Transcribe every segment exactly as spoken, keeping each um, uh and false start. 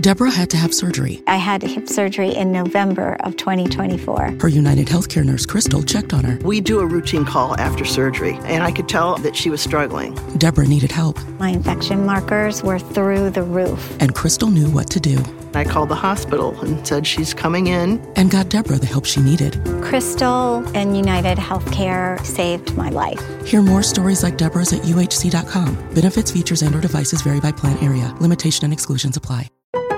Deborah had to have surgery. I had hip surgery in November of twenty twenty-four. Her United Healthcare nurse, Crystal, checked on her. We do a routine call after surgery, and I could tell that she was struggling. Deborah needed help. My infection markers were through the roof. And Crystal knew what to do. I called the hospital and said she's coming in. And got Deborah the help she needed. Crystal and United Healthcare saved my life. Hear more stories like Deborah's at U H C dot com. Benefits, features, and or devices vary by plan area. Limitation and exclusions apply.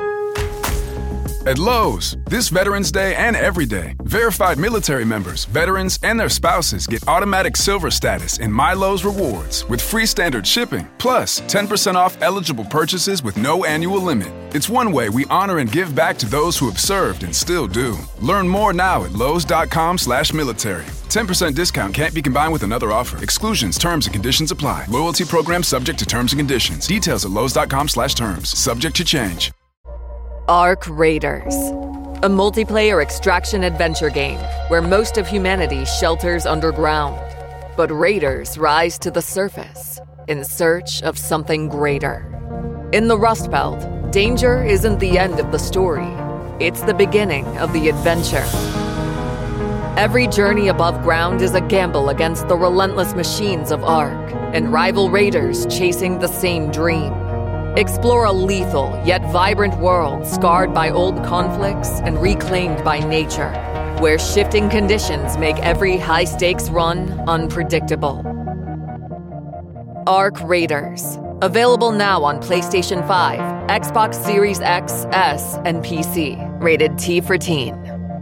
At Lowe's, this Veterans Day and every day, verified military members, veterans, and their spouses get automatic silver status in My Lowe's Rewards with free standard shipping, plus ten percent off eligible purchases with no annual limit. It's one way we honor and give back to those who have served and still do. Learn more now at lowes.com slash military. ten percent discount can't be combined with another offer. Exclusions, terms, and conditions apply. Loyalty program subject to terms and conditions. Details at lowes.com slash terms. Subject to change. Ark Raiders, a multiplayer extraction adventure game where most of humanity shelters underground. But raiders rise to the surface in search of something greater. In the Rust Belt, danger isn't the end of the story. It's the beginning of the adventure. Every journey above ground is a gamble against the relentless machines of Ark and rival raiders chasing the same dream. Explore a lethal yet vibrant world scarred by old conflicts and reclaimed by nature, where shifting conditions make every high-stakes run unpredictable. Ark Raiders. Available now on PlayStation five, Xbox Series X, S, and P C. Rated T for Teen.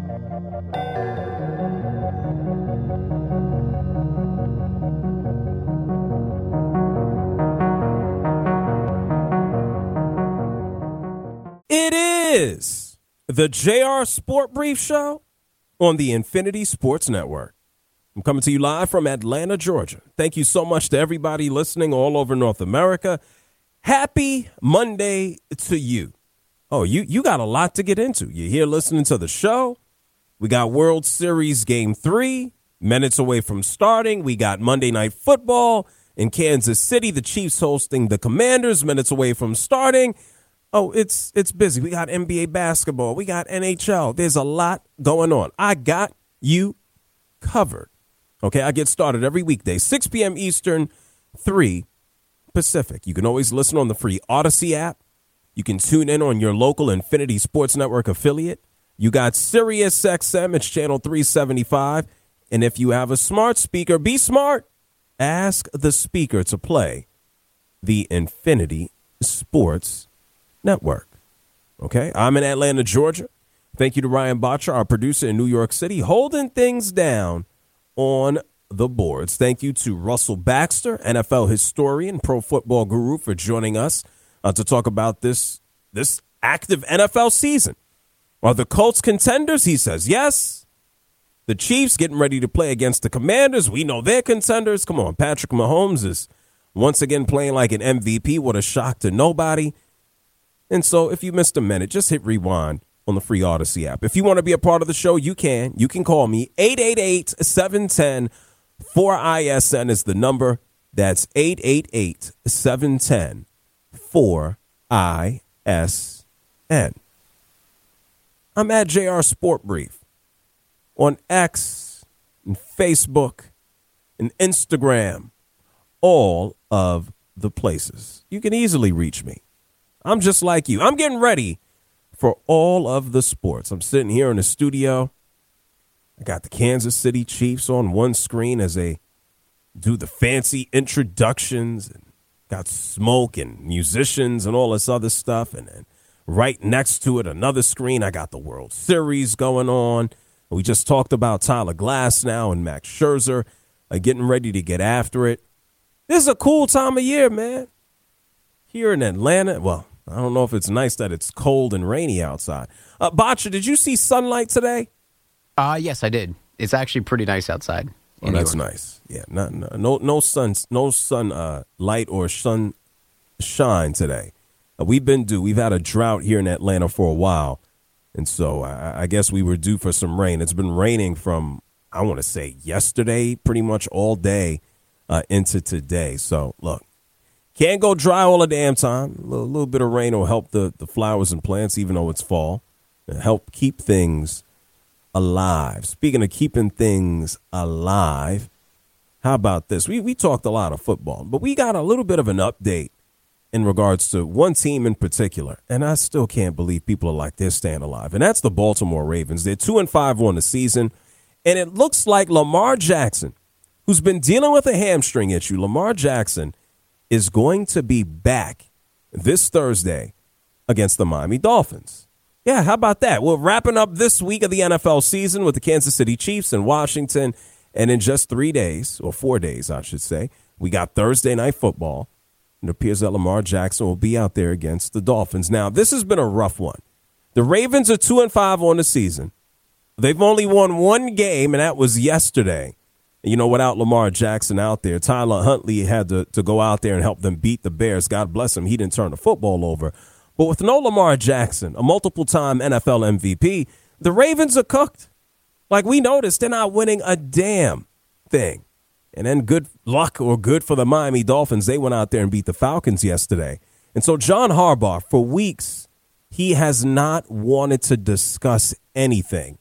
It is the J R Sport Brief Show on the Infinity Sports Network. I'm coming to you live from Atlanta, Georgia. Thank you so much to everybody listening all over North America. Happy Monday to you. Oh, you, you got a lot to get into. You're here listening to the show. We got World Series Game three, minutes away from starting. We got Monday Night Football in Kansas City. The Chiefs hosting the Commanders, minutes away from starting. Oh, it's it's busy. We got N B A basketball. We got N H L. There's a lot going on. I got you covered. Okay, I get started every weekday, six p.m. Eastern, three Pacific. You can always listen on the free Odyssey app. You can tune in on your local Infinity Sports Network affiliate. You got Sirius X M. It's channel three seventy-five. And if you have a smart speaker, be smart. Ask the speaker to play the Infinity Sports Network. Okay, I'm in Atlanta, Georgia. Thank you to Ryan Botcher, our producer in New York City, holding things down on the boards. Thank you to Russell Baxter, N F L historian, pro football guru, for joining us uh, to talk about this this active N F L season. Are the Colts contenders? He says yes. The Chiefs getting ready to play against the Commanders. We know they're contenders. Come on, Patrick Mahomes is once again playing like an M V P. What a shock to nobody. And so if you missed a minute, just hit rewind on the free Odyssey app. If you want to be a part of the show, you can. You can call me. eight eight eight, seven one zero, four I S N is the number. That's eight eight eight, seven one zero, four I S N. I'm at J R Sport Brief on X and Facebook and Instagram, all of the places. You can easily reach me. I'm just like you. I'm getting ready for all of the sports. I'm sitting here in the studio. I got the Kansas City Chiefs on one screen as they do the fancy introductions, and got smoke and musicians and all this other stuff. And then right next to it, another screen, I got the World Series going on. We just talked about Tyler Glasnow and Max Scherzer uh, getting ready to get after it. This is a cool time of year, man. Here in Atlanta, well, I don't know if it's nice that it's cold and rainy outside. Uh, Botcha, did you see sunlight today? Uh, yes, I did. It's actually pretty nice outside. Oh, that's nice. Yeah, not, no, no, no sun, no sun, uh, light or sun shine today. Uh, we've been due. We've had a drought here in Atlanta for a while, and so I, I guess we were due for some rain. It's been raining from, I want to say, yesterday, pretty much all day uh, into today. So look. Can't go dry all the damn time. A little, little bit of rain will help the, the flowers and plants, even though it's fall, and help keep things alive. Speaking of keeping things alive, how about this? We we talked a lot of football, but we got a little bit of an update in regards to one team in particular, and I still can't believe people are like, they're staying alive, and that's the Baltimore Ravens. They're two and five on the season, and it looks like Lamar Jackson, who's been dealing with a hamstring issue, Lamar Jackson is going to be back this Thursday against the Miami Dolphins. Yeah, how about that? We're wrapping up this week of the N F L season with the Kansas City Chiefs in Washington, and in just three days, or four days, I should say, we got Thursday Night Football. It appears that Lamar Jackson will be out there against the Dolphins. Now, this has been a rough one. The Ravens are two and five on the season. They've only won one game, and that was yesterday. You know, without Lamar Jackson out there, Tyler Huntley had to, to go out there and help them beat the Bears. God bless him. He didn't turn the football over. But with no Lamar Jackson, a multiple-time N F L M V P, the Ravens are cooked. Like we noticed, they're not winning a damn thing. And then good luck or good for the Miami Dolphins. They went out there and beat the Falcons yesterday. And so John Harbaugh, for weeks, he has not wanted to discuss anything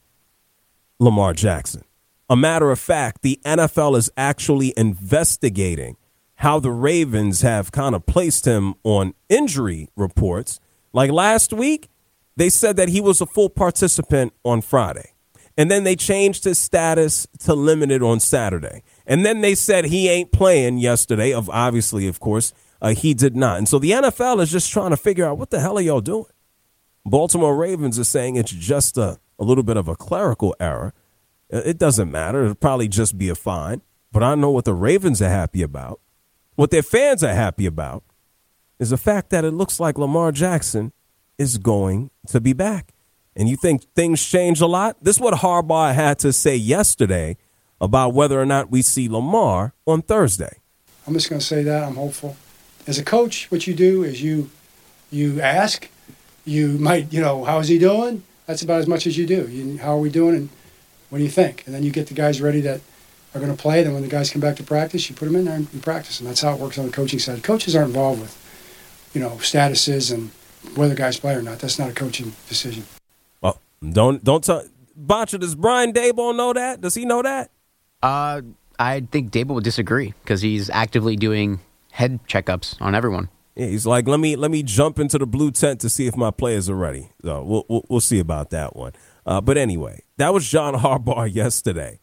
Lamar Jackson. A matter of fact, the N F L is actually investigating how the Ravens have kind of placed him on injury reports. Like last week, they said that he was a full participant on Friday. And then they changed his status to limited on Saturday. And then they said he ain't playing yesterday. Of obviously, of course, uh, he did not. And so the N F L is just trying to figure out what the hell are y'all doing? Baltimore Ravens are saying it's just a, a little bit of a clerical error. It doesn't matter. It'll probably just be a fine. But I know what the Ravens are happy about. What their fans are happy about is the fact that it looks like Lamar Jackson is going to be back. And you think things change a lot? This is what Harbaugh had to say yesterday about whether or not we see Lamar on Thursday. I'm just going to say that. I'm hopeful. As a coach, what you do is you you ask. You might, you know, how is he doing? That's about as much as you do. You, how are we doing and what do you think? And then you get the guys ready that are going to play. Then when the guys come back to practice, you put them in there and you practice. And that's how it works on the coaching side. Coaches aren't involved with, you know, statuses and whether guys play or not. That's not a coaching decision. Well, don't don't tell Botcha. Does Brian Daboll know that? Does he know that? Uh, I think Daboll would disagree because he's actively doing head checkups on everyone. Yeah, he's like, let me let me jump into the blue tent to see if my players are ready. So we'll we'll, we'll see about that one. Uh, but anyway, that was John Harbaugh yesterday.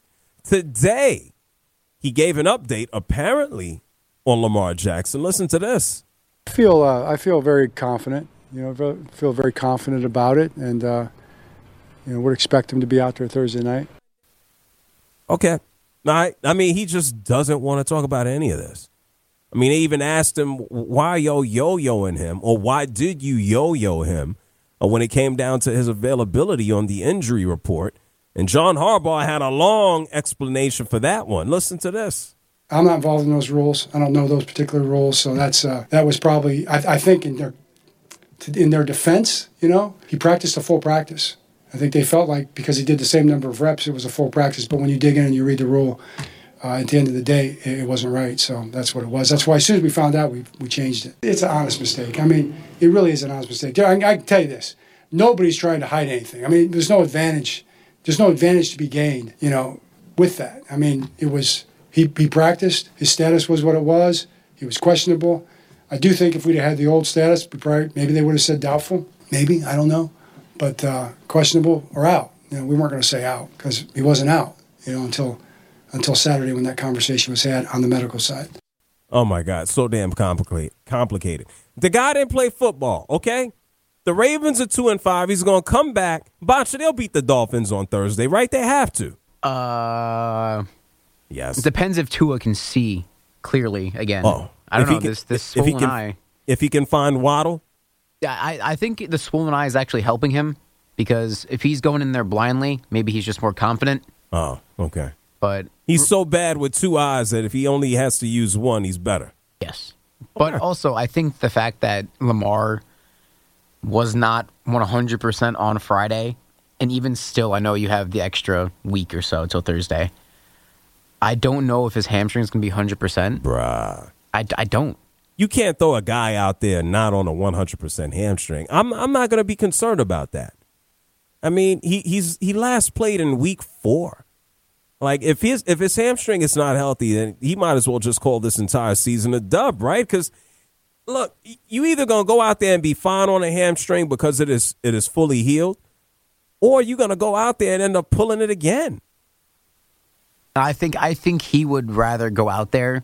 Today, he gave an update apparently on Lamar Jackson. Listen to this. I feel uh, I feel very confident. You know, feel very confident about it, and uh, you know, would expect him to be out there Thursday night. Okay, all right. I mean, he just doesn't want to talk about any of this. I mean, they even asked him why yo yo-yoing him, or why did you yo-yo him uh, when it came down to his availability on the injury report. And John Harbaugh had a long explanation for that one. Listen to this. I'm not involved in those rules. I don't know those particular rules, so that's uh, that was probably I, I think in their in their defense, you know, he practiced a full practice. I think they felt like because he did the same number of reps, it was a full practice. But when you dig in and you read the rule, uh, at the end of the day, it, it wasn't right. So that's what it was. That's why as soon as we found out, we we changed it. It's an honest mistake. I mean, it really is an honest mistake. I, I can tell you this. Nobody's trying to hide anything. I mean, there's no advantage. There's no advantage to be gained, you know, with that. I mean, it was he, he practiced. His status was what it was. He was questionable. I do think if we'd have had the old status, we probably, maybe they would have said doubtful. Maybe. I don't know. But uh, questionable or out. You know, we weren't going to say out because he wasn't out, you know, until until Saturday when that conversation was had on the medical side. Oh, my God. So damn complicated. complicated. The guy didn't play football, okay? The Ravens are two and five. He's going to come back. Botcha, they'll beat the Dolphins on Thursday, right? They have to. Uh, yes. It depends if Tua can see clearly again. Oh, I don't know. Can, this this if swollen he can, eye. If he can find Waddle. Yeah, I, I think the swollen eye is actually helping him because if he's going in there blindly, maybe he's just more confident. Oh, okay. But he's so bad with two eyes that if he only has to use one, he's better. Yes. But also, I think the fact that Lamar was not one hundred percent on Friday, and even still, I know you have the extra week or so until Thursday. I don't know if his hamstring's going to be one hundred percent. Bruh. I, I don't. you can't throw a guy out there not on a one hundred percent hamstring. I'm I'm not going to be concerned about that. I mean, he he's he last played in week four. Like, if his if his hamstring is not healthy, then he might as well just call this entire season a dub, right? Because, look, you either going to go out there and be fine on a hamstring because it is it is fully healed, or you're going to go out there and end up pulling it again. I think I think he would rather go out there,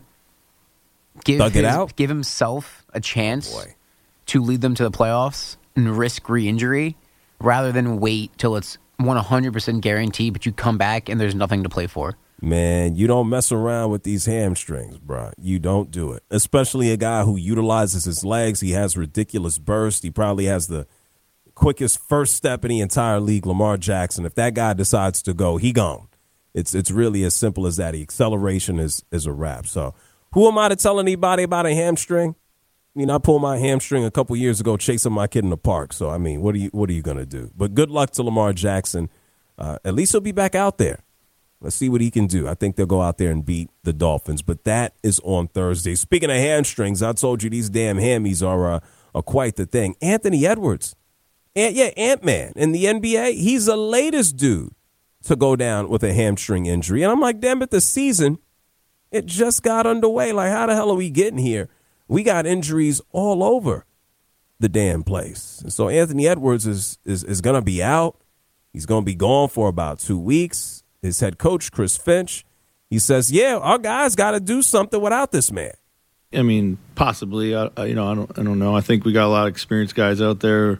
give Thug his, it out? give himself a chance Boy. to lead them to the playoffs and risk re-injury, rather than wait till it's one hundred percent guaranteed, but you come back and there's nothing to play for. Man, you don't mess around with these hamstrings, bro. You don't do it. Especially a guy who utilizes his legs. He has ridiculous burst. He probably has the quickest first step in the entire league, Lamar Jackson. If that guy decides to go, he gone. It's it's really as simple as that. The acceleration is, is a wrap. So who am I to tell anybody about a hamstring? I mean, I pulled my hamstring a couple years ago chasing my kid in the park. So, I mean, what are you what are you going to do? But good luck to Lamar Jackson. Uh, at least he'll be back out there. Let's see what he can do. I think they'll go out there and beat the Dolphins. But that is on Thursday. Speaking of hamstrings, I told you these damn hammies are, uh, are quite the thing. Anthony Edwards. Ant, yeah, Ant-Man in the N B A. He's the latest dude to go down with a hamstring injury. And I'm like, damn it, the season, it just got underway. Like, how the hell are we getting here? We got injuries all over the damn place. And so Anthony Edwards is is, is going to be out. He's going to be gone for about two weeks. His head coach, Chris Finch, he says, yeah, our guys got to do something without this man. I mean, possibly. I, I, you know, I don't, I don't know. I think we got a lot of experienced guys out there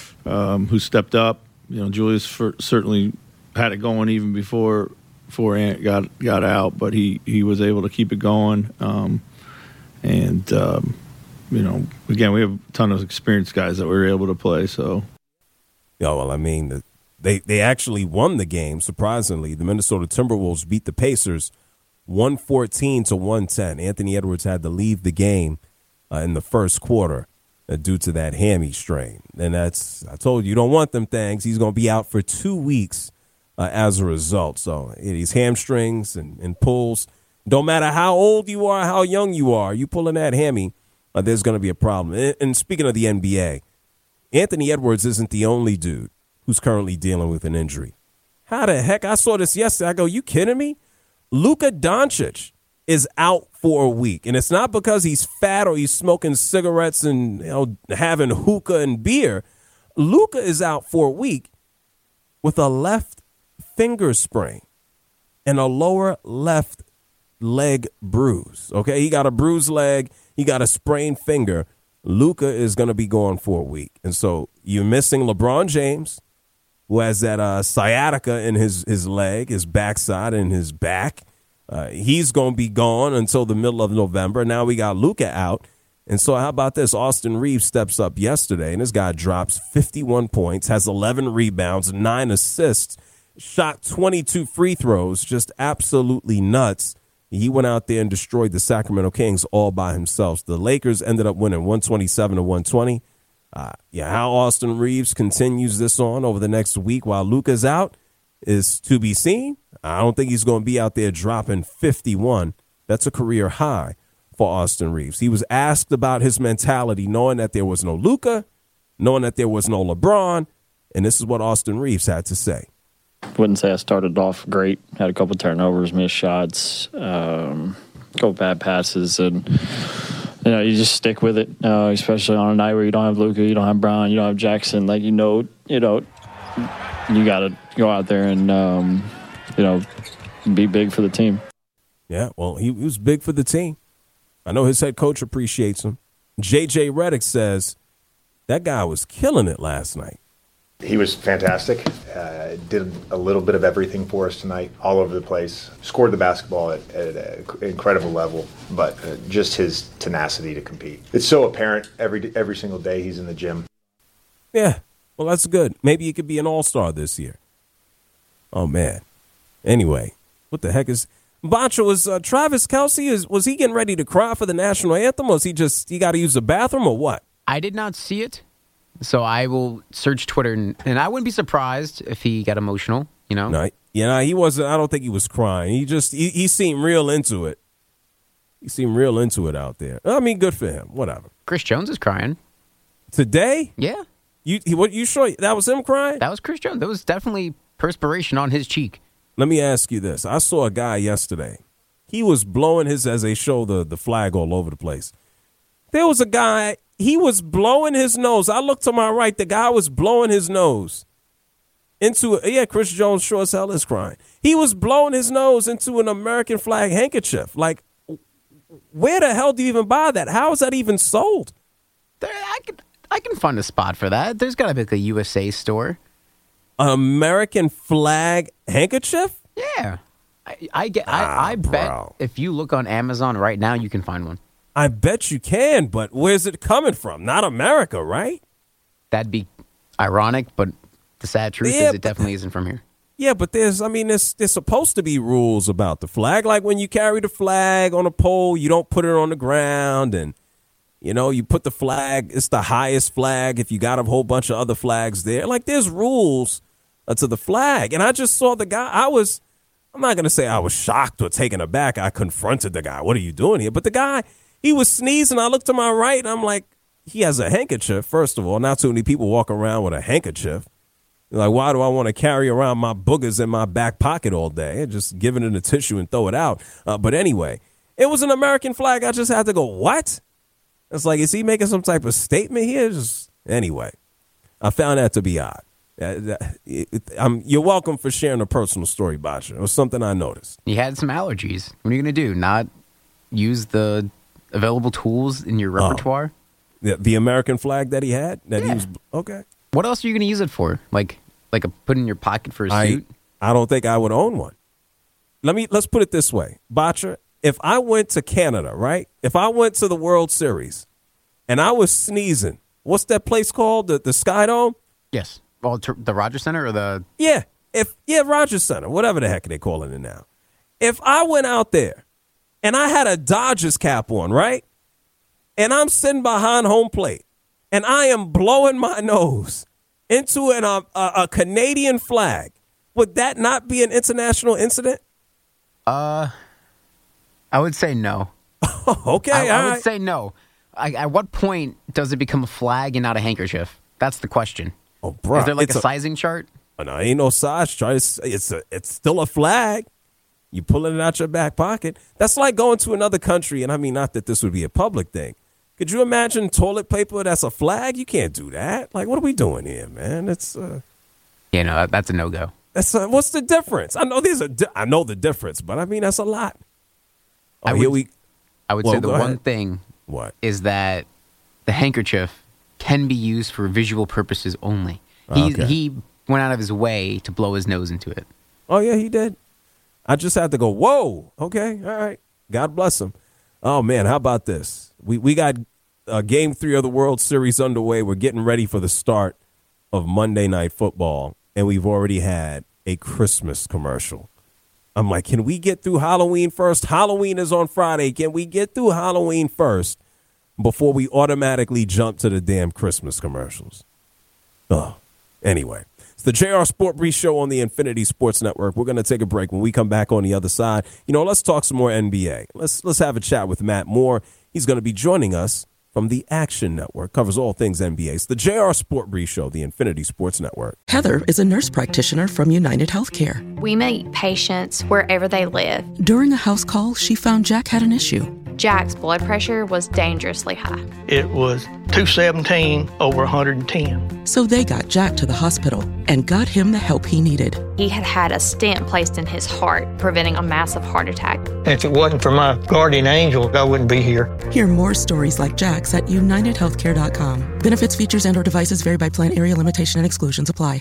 um, who stepped up. You know, Julius for, certainly had it going even before before Ant got got out, but he, he was able to keep it going. Um, And, um, you know, again, we have a ton of experienced guys that we were able to play. So, yeah, well, I mean, the, they, they actually won the game, surprisingly. The Minnesota Timberwolves beat the Pacers one fourteen to one ten. Anthony Edwards had to leave the game uh, in the first quarter uh, due to that hammy strain. And that's, I told you, you don't want them things. He's going to be out for two weeks uh, as a result. So, yeah, these hamstrings and, and pulls. Don't matter how old you are, how young you are, you pulling that hammy, uh, there's going to be a problem. And, and speaking of the N B A, Anthony Edwards isn't the only dude who's currently dealing with an injury. How the heck? I saw this yesterday. I go, you kidding me? Luka Doncic is out for a week. And it's not because he's fat or he's smoking cigarettes and, you know, having hookah and beer. Luka is out for a week with a left finger sprain and a lower left leg bruise. Okay, he got a bruised leg, he got a sprained finger. Luka is going to be gone for a week, and so you're missing LeBron James, who has that uh, sciatica in his his leg, his backside, and his back. Uh, he's going to be gone until the middle of November. Now we got Luka out, and so how about this? Austin Reeves steps up yesterday, and this guy drops fifty-one points, has eleven rebounds, nine assists, shot twenty-two free throws, just absolutely nuts. He went out there and destroyed the Sacramento Kings all by himself. The Lakers ended up winning one twenty-seven to one twenty. Uh, yeah, how Austin Reeves continues this on over the next week while Luka's out is to be seen. I don't think he's going to be out there dropping fifty-one. That's a career high for Austin Reeves. He was asked about his mentality, knowing that there was no Luka, knowing that there was no LeBron, and this is what Austin Reeves had to say. Wouldn't say I started off great. Had a couple turnovers, missed shots, um, a couple bad passes, and you know you just stick with it. Uh, especially on a night where you don't have Luka, you don't have Brown, you don't have Jackson. Like you know, you know, you got to go out there and um, you know be big for the team. Yeah, well, he, he was big for the team. I know his head coach appreciates him. J J Redick says that guy was killing it last night. He was fantastic. Uh, did a little bit of everything for us tonight, all over the place. Scored the basketball at, at an incredible level, but uh, just his tenacity to compete. It's so apparent every every single day he's in the gym. Yeah, well, that's good. Maybe he could be an all-star this year. Oh, man. Anyway, what the heck is... Boncho, was uh, Travis Kelce, is, was he getting ready to cry for the national anthem? Was he just, he got to use the bathroom or what? I did not see it. So I will search Twitter, and, and I wouldn't be surprised if he got emotional, you know? No, yeah, no, he wasn't. I don't think he was crying. He just, he, he seemed real into it. He seemed real into it out there. I mean, good for him. Whatever. Chris Jones is crying. Today? Yeah. You he, what you sure that was him crying? That was Chris Jones. There was definitely perspiration on his cheek. Let me ask you this. I saw a guy yesterday. He was blowing his, as they show the, the flag all over the place. There was a guy, he was blowing his nose. I looked to my right. The guy was blowing his nose into, a, yeah, Chris Jones sure as hell is crying. He was blowing his nose into an American flag handkerchief. Like, where the hell do you even buy that? How is that even sold? There, I can, I can find a spot for that. There's got to be like a U S A store. An American flag handkerchief? Yeah. I, I get. Ah, I, I bet bro. if you look on Amazon right now, you can find one. I bet you can, but where's it coming from? Not America, right? That'd be ironic, but the sad truth Yeah, is it definitely isn't from here. Yeah, but there's, I mean, there's, there's supposed to be rules about the flag. Like when you carry the flag on a pole, you don't put it on the ground. And, you know, you put the flag, it's the highest flag if you got a whole bunch of other flags there. Like there's rules uh, to the flag. And I just saw the guy, I was, I'm not going to say I was shocked or taken aback. I confronted the guy. What are you doing here? But the guy, he was sneezing. I looked to my right and I'm like, he has a handkerchief, first of all. Not too many people walk around with a handkerchief. Like, why do I want to carry around my boogers in my back pocket all day? Just give it in a tissue and throw it out. Uh, but anyway, it was an American flag. I just had to go, what? It's like, is he making some type of statement here? Just Anyway, I found that to be odd. Uh, it, it, I'm, you're welcome for sharing a personal story, Bacha. It was something I noticed. He had some allergies. What are you going to do? Not use the available tools in your repertoire? Oh. The, the American flag that he had? That yeah. he was okay. What else are you going to use it for? Like like a put in your pocket for a I, suit? I don't think I would own one. Let me let's put it this way. Bacha, if I went to Canada, right? If I went to the World Series and I was sneezing, what's that place called? The the Sky Dome? Yes. Well, the Rogers Center or the Yeah. If yeah, Rogers Center, whatever the heck they calling it now. If I went out there and I had a Dodgers cap on, right? And I'm sitting behind home plate and I am blowing my nose into an, uh, a, a Canadian flag, would that not be an international incident? Uh, I would say no. okay, I, I would right. say no. I, at what point does it become a flag and not a handkerchief? That's the question. Oh, bro, is there like it's a, a sizing chart? Oh, no, ain't no size chart. It's it's, a, it's still a flag. You pulling it out your back pocket. That's like going to another country, and I mean, not that this would be a public thing. Could you imagine toilet paper that's a flag? You can't do that. Like, what are we doing here, man? It's uh, you know, that, that's a no go. That's uh, what's the difference? I know there's a di- I know the difference, but I mean that's a lot. Oh, I would, here we. I would well, say the one ahead. thing what is that the handkerchief can be used for visual purposes only. He Okay. he went out of his way to blow his nose into it. Oh yeah, he did. I just had to go. Whoa. Okay. All right. God bless him. Oh man, how about this? We we got uh, game three of the World Series underway. We're getting ready for the start of Monday Night Football, and we've already had a Christmas commercial. I'm like, can we get through Halloween first? Halloween is on Friday. Can we get through Halloween first before we automatically jump to the damn Christmas commercials? Oh, anyway. It's the J R Sport Brief Show on the Infinity Sports Network. We're going to take a break. When we come back on the other side, you know, let's talk some more N B A. Let's let's have a chat with Matt Moore. He's going to be joining us from the Action Network. Covers all things N B A. It's the J R Sport Brief Show, the Infinity Sports Network. Heather is a nurse practitioner from United Healthcare. We meet patients wherever they live. During a house call, she found Jack had an issue. Jack's blood pressure was dangerously high. It was two seventeen over one hundred ten. So they got Jack to the hospital and got him the help he needed. He had had a stent placed in his heart, preventing a massive heart attack. If it wasn't for my guardian angel, I wouldn't be here. Hear more stories like Jack's at united healthcare dot com. Benefits, features, and or devices vary by plan, area, limitation, and exclusions apply.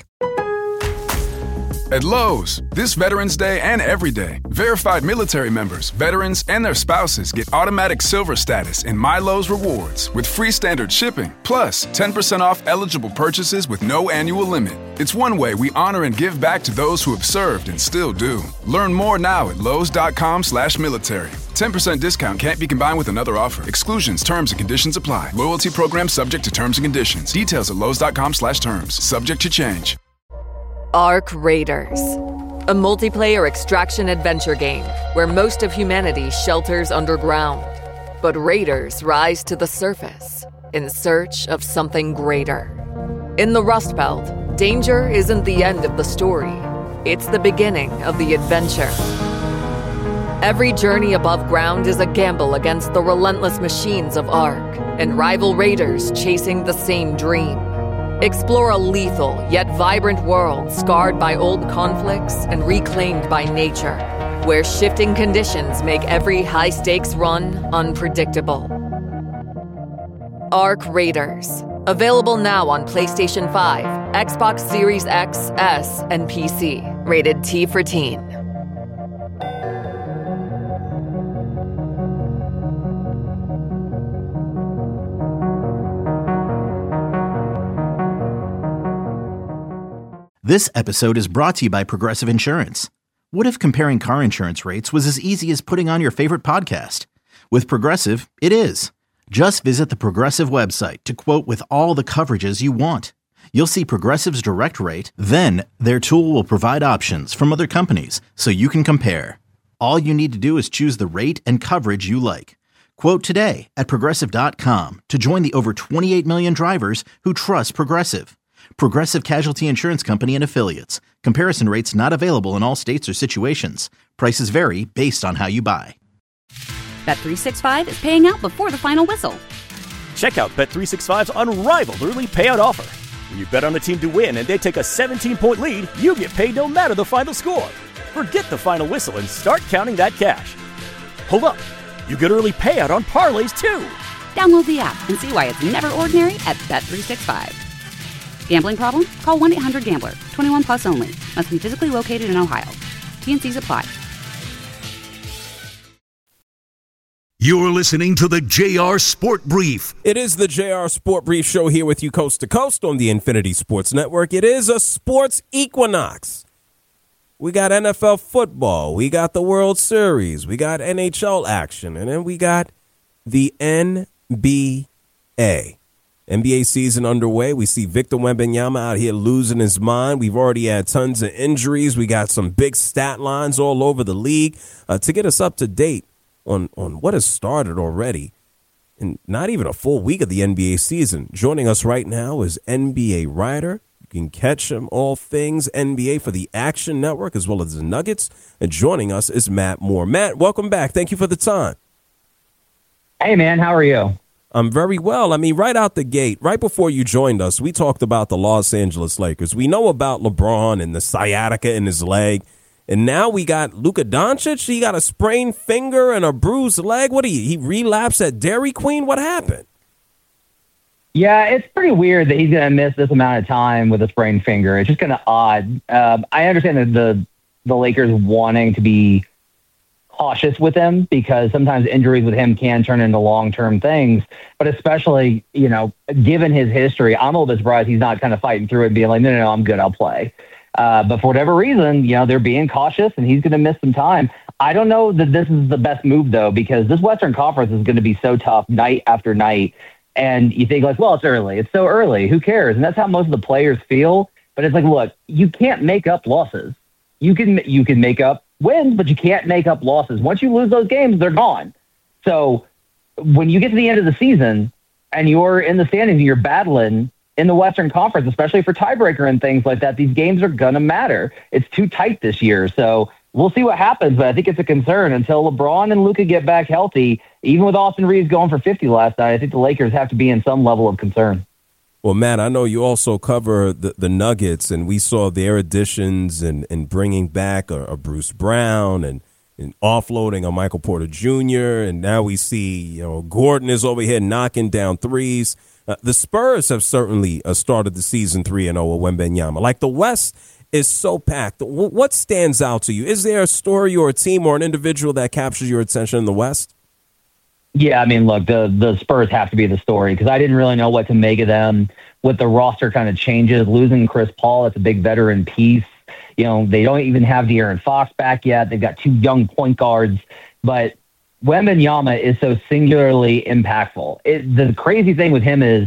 At Lowe's, this Veterans Day and every day, verified military members, veterans, and their spouses get automatic silver status in My Lowe's Rewards with free standard shipping, plus ten percent off eligible purchases with no annual limit. It's one way we honor and give back to those who have served and still do. Learn more now at lowes.com slash military. ten percent discount can't be combined with another offer. Exclusions, terms, and conditions apply. Loyalty program subject to terms and conditions. Details at lowes.com slash terms. Subject to change. Ark Raiders, a multiplayer extraction adventure game where most of humanity shelters underground. But Raiders rise to the surface in search of something greater. In the Rust Belt, danger isn't the end of the story. It's the beginning of the adventure. Every journey above ground is a gamble against the relentless machines of Ark and rival raiders chasing the same dream. Explore a lethal yet vibrant world scarred by old conflicts and reclaimed by nature, where shifting conditions make every high-stakes run unpredictable. Ark Raiders. Available now on PlayStation five, Xbox Series X, S, and P C. Rated T for Teen. This episode is brought to you by Progressive Insurance. What if comparing car insurance rates was as easy as putting on your favorite podcast? With Progressive, it is. Just visit the Progressive website to quote with all the coverages you want. You'll see Progressive's direct rate, then their tool will provide options from other companies so you can compare. All you need to do is choose the rate and coverage you like. Quote today at Progressive dot com to join the over twenty-eight million drivers who trust Progressive. Progressive Casualty Insurance Company and Affiliates. Comparison rates not available in all states or situations. Prices vary based on how you buy. Bet three sixty-five is paying out before the final whistle. Check out Bet three sixty-five's unrivaled early payout offer. When you bet on a team to win and they take a seventeen-point lead, you get paid no matter the final score. Forget the final whistle and start counting that cash. Hold up. You get early payout on parlays, too. Download the app and see why it's never ordinary at Bet three sixty-five. Gambling problem? Call one eight hundred gambler. twenty-one plus only. Must be physically located in Ohio. T and C's apply. You're listening to the J R Sport Brief. It is the J R Sport Brief show here with you coast to coast on the Infinity Sports Network. It is a sports equinox. We got N F L football. We got the World Series. We got N H L action. And then we got the N B A. N B A season underway. We see Victor Wembanyama out here losing his mind. We've already had tons of injuries. We got some big stat lines all over the league. Uh, to get us up to date on, on what has started already, and not even a full week of the N B A season, joining us right now is N B A writer. You can catch him all things N B A for the Action Network as well as the Nuggets. And joining us is Matt Moore. Matt, welcome back. Thank you for the time. Hey, man. How are you? I'm very well. I mean, right out the gate, right before you joined us, we talked about the Los Angeles Lakers. We know about LeBron and the sciatica in his leg. And now we got Luka Doncic. He got a sprained finger and a bruised leg. What, he, he relapsed at Dairy Queen? What happened? Yeah, it's pretty weird that he's going to miss this amount of time with a sprained finger. It's just kind of odd. Um, I understand that the, the Lakers wanting to be cautious with him because sometimes injuries with him can turn into long-term things, but especially, you know, given his history, I'm a little bit surprised he's not kind of fighting through it and being like, no, no, no, I'm good, I'll play. Uh, but for whatever reason, you know, they're being cautious and he's going to miss some time. I don't know that this is the best move, though, because this Western Conference is going to be so tough night after night. And you think like, well, it's early. It's so early. Who cares? And that's how most of the players feel. But it's like, look, you can't make up losses. You can you can make up wins, but you can't make up losses. Once you lose those games, they're gone. So when you get to the end of the season and you're in the standings and you're battling in the Western Conference, especially for tiebreaker and things like that, these games are going to matter. It's too tight this year. So we'll see what happens, but I think it's a concern until LeBron and Luka get back healthy. Even with Austin Reeves going for fifty last night, I think the Lakers have to be in some level of concern. Well, Matt, I know you also cover the, the Nuggets, and we saw their additions and, and bringing back a, a Bruce Brown and, and offloading a Michael Porter Junior And now we see, you know, Gordon is over here knocking down threes. Uh, the Spurs have certainly uh, started the season three and oh with Wembanyama. Like, the West is so packed. W- what stands out to you? Is there a story or a team or an individual that captures your attention in the West? Yeah, I mean, look, the, the Spurs have to be the story because I didn't really know what to make of them with the roster kind of changes. Losing Chris Paul, that's a big veteran piece. You know, they don't even have De'Aaron Fox back yet. They've got two young point guards. But Wembanyama is so singularly impactful. It, the crazy thing with him is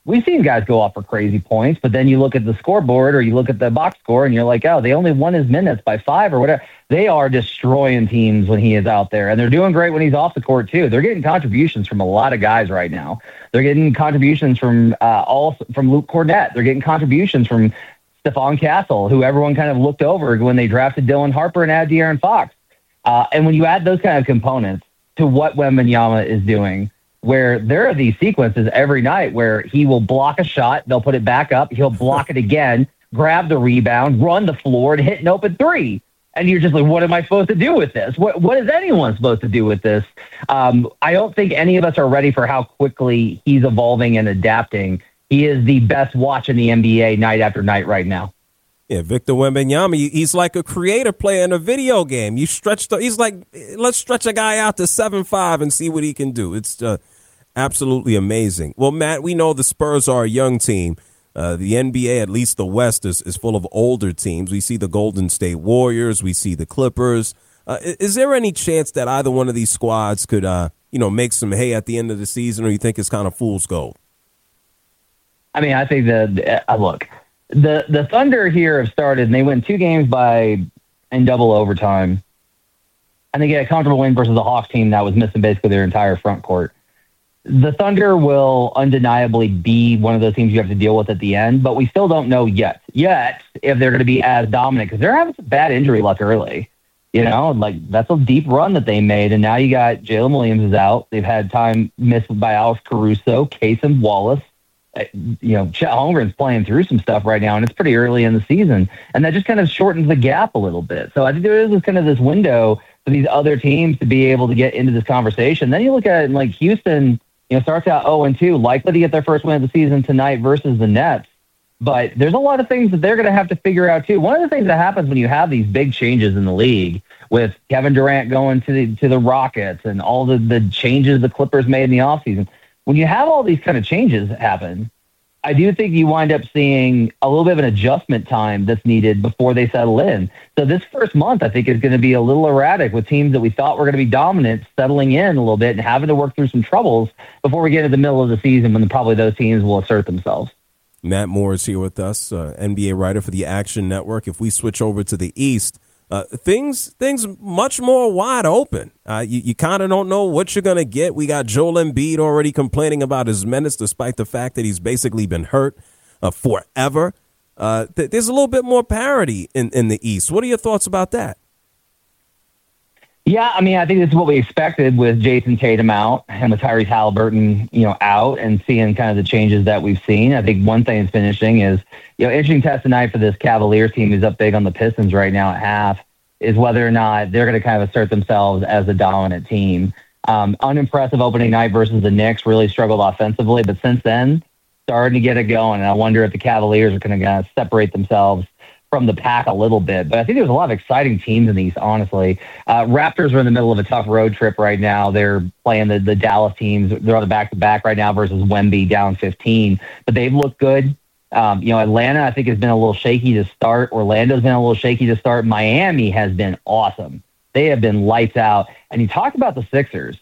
we've seen guys go off for crazy points, but then you look at the scoreboard or you look at the box score and you're like, oh, they only won his minutes by five or whatever. They are destroying teams when he is out there, and they're doing great when he's off the court too. They're getting contributions from a lot of guys right now. They're getting contributions from uh, all from Luke Cornett. They're getting contributions from Stephon Castle, who everyone kind of looked over when they drafted Dylan Harper and added De'Aaron Fox. Uh, and when you add those kind of components to what Wembanyama is doing, where there are these sequences every night where he will block a shot, they'll put it back up, he'll block it again, grab the rebound, run the floor, and hit an open three. And you're just like, what am I supposed to do with this? What What is anyone supposed to do with this? Um, I don't think any of us are ready for how quickly he's evolving and adapting. He is the best watch in the N B A night after night right now. Yeah, Victor Wembanyama, he's like a creator player in a video game. You stretch the, he's like, let's stretch a guy out to seven five and see what he can do. It's uh, absolutely amazing. Well, Matt, we know the Spurs are a young team. Uh, the N B A, at least the West, is, is full of older teams. We see the Golden State Warriors. We see the Clippers. Uh, is there any chance that either one of these squads could, uh, you know, make some hay at the end of the season, or you think it's kind of fool's gold? I mean, I think that, uh, look, the, the Thunder here have started, and they win two games by in double overtime. And they get a comfortable win versus the Hawks team that was missing basically their entire front court. The Thunder will undeniably be one of those teams you have to deal with at the end, but we still don't know yet, yet if they're going to be as dominant, because they're having some bad injury luck early. You know, like that's a deep run that they made, and now you got Jalen Williams is out. They've had time missed by Alex Caruso, Casey Wallace. You know, Chet Holmgren's playing through some stuff right now, and it's pretty early in the season, and that just kind of shortens the gap a little bit. So I think there is this kind of this window for these other teams to be able to get into this conversation. Then you look at it, and like Houston, you know, starts out oh and two, likely to get their first win of the season tonight versus the Nets. But there's a lot of things that they're going to have to figure out, too. One of the things that happens when you have these big changes in the league, with Kevin Durant going to the to the Rockets and all the, the changes the Clippers made in the offseason, when you have all these kind of changes happen, I do think you wind up seeing a little bit of an adjustment time that's needed before they settle in. So this first month, I think, is going to be a little erratic with teams that we thought were going to be dominant settling in a little bit and having to work through some troubles before we get to the middle of the season when probably those teams will assert themselves. Matt Moore is here with us, uh, N B A writer for the Action Network. If we switch over to the East, uh, things things much more wide open. Uh, you you kind of don't know what you're going to get. We got Joel Embiid already complaining about his minutes, despite the fact that he's basically been hurt uh, forever. Uh, th- there's a little bit more parity in, in the East. What are your thoughts about that? Yeah, I mean, I think this is what we expected with Jason Tatum out and with Tyrese Halliburton, you know, out, and seeing kind of the changes that we've seen. I think one thing that's been interesting is, you know, interesting test tonight for this Cavaliers team who's up big on the Pistons right now at half is whether or not they're going to kind of assert themselves as a dominant team. Um, unimpressive opening night versus the Knicks, really struggled offensively, but since then, starting to get it going. And I wonder if the Cavaliers are going to kind of separate themselves from the pack a little bit. But I think there's a lot of exciting teams in these, honestly. Uh, Raptors are in the middle of a tough road trip right now. They're playing the, the Dallas teams. They're on the back-to-back right now versus Wemby down fifteen. But they've looked good. Um, you know, Atlanta, I think, has been a little shaky to start. Orlando's been a little shaky to start. Miami has been awesome. They have been lights out. And you talk about the Sixers.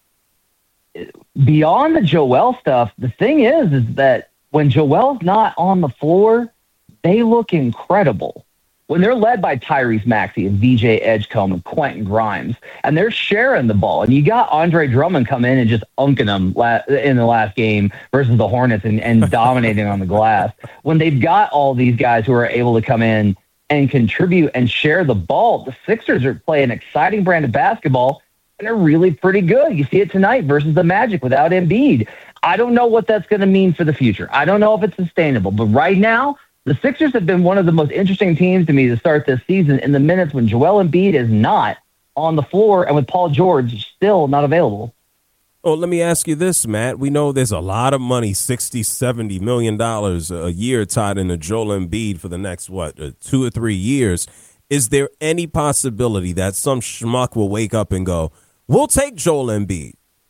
Beyond the Joel stuff, the thing is, is that when Joel's not on the floor, they look incredible. When they're led by Tyrese Maxey and V J Edgecombe and Quentin Grimes, and they're sharing the ball, and you got Andre Drummond come in and just unking them la- in the last game versus the Hornets and, and dominating on the glass. When they've got all these guys who are able to come in and contribute and share the ball, the Sixers are playing an exciting brand of basketball, and they're really pretty good. You see it tonight versus the Magic without Embiid. I don't know what that's going to mean for the future. I don't know if it's sustainable, but right now, the Sixers have been one of the most interesting teams to me to start this season in the minutes when Joel Embiid is not on the floor and with Paul George still not available. Oh, let me ask you this, Matt. We know there's a lot of money, sixty, seventy million dollars a year tied into Joel Embiid for the next, what, two or three years. Is there any possibility that some schmuck will wake up and go, we'll take Joel Embiid?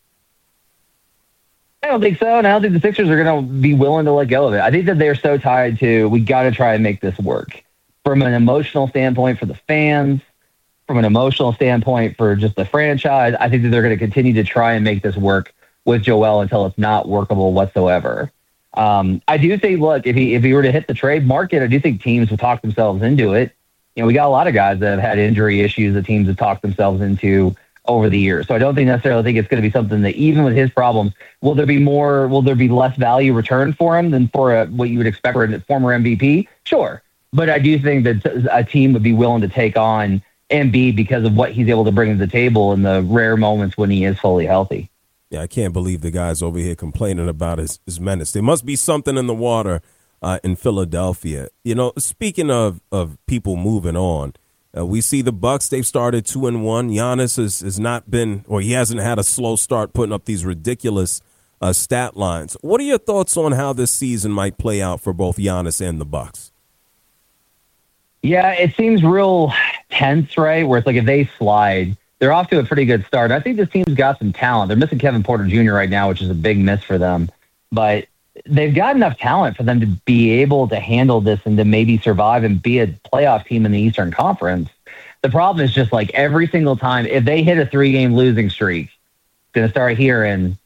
I don't think so, and I don't think the Sixers are going to be willing to let go of it. I think that they're so tied to, we got to try and make this work. From an emotional standpoint for the fans, from an emotional standpoint for just the franchise, I think that they're going to continue to try and make this work with Joel until it's not workable whatsoever. Um, I do think, look, if he if he were to hit the trade market, I do think teams would talk themselves into it. You know, we got a lot of guys that have had injury issues that teams have talked themselves into over the years. So I don't think necessarily think it's going to be something that, even with his problems, will there be more, will there be less value returned for him than for a, what you would expect for a former M V P? Sure. But I do think that a team would be willing to take on Embiid because of what he's able to bring to the table in the rare moments when he is fully healthy. Yeah, I can't believe the guy's over here complaining about his, his menace. There must be something in the water uh, in Philadelphia. You know, speaking of, of people moving on, uh, we see the Bucks. They've started two and one. Giannis has, has not been, or he hasn't had a slow start putting up these ridiculous uh, stat lines. What are your thoughts on how this season might play out for both Giannis and the Bucks? Yeah, it seems real tense, right? Where it's like if they slide, they're off to a pretty good start. I think this team's got some talent. They're missing Kevin Porter Junior right now, which is a big miss for them. But they've got enough talent for them to be able to handle this and to maybe survive and be a playoff team in the Eastern Conference. The problem is just like every single time, if they hit a three-game losing streak, it's going to start hearing,